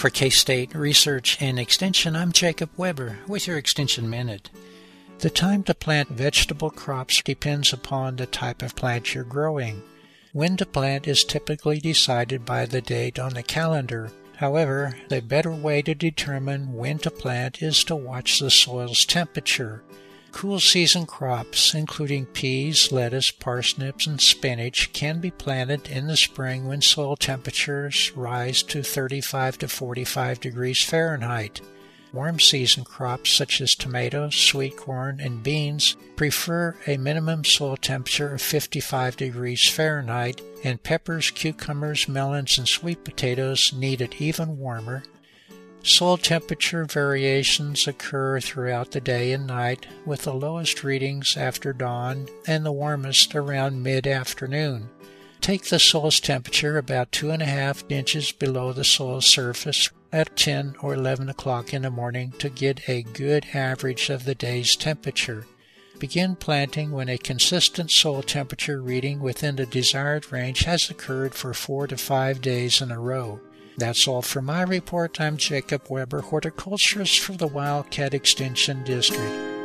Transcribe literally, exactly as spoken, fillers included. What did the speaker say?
For K-State Research and Extension, I'm Jacob Weber with your Extension Minute. The time to plant vegetable crops depends upon the type of plant you're growing. When to plant is typically decided by the date on the calendar. However, the better way to determine when to plant is to watch the soil's temperature. Cool season crops, including peas, lettuce, parsnips, and spinach, can be planted in the spring when soil temperatures rise to thirty-five to forty-five degrees Fahrenheit. Warm season crops such as tomatoes, sweet corn, and beans prefer a minimum soil temperature of fifty-five degrees Fahrenheit, and peppers, cucumbers, melons, and sweet potatoes need it even warmer. Soil temperature variations occur throughout the day and night, with the lowest readings after dawn and the warmest around mid-afternoon. Take the soil's temperature about two and a half inches below the soil's surface at ten or eleven o'clock in the morning to get a good average of the day's temperature. Begin planting when a consistent soil temperature reading within the desired range has occurred for four to five days in a row. That's all for my report. I'm Jacob Weber, horticulturist for the Wildcat Extension District.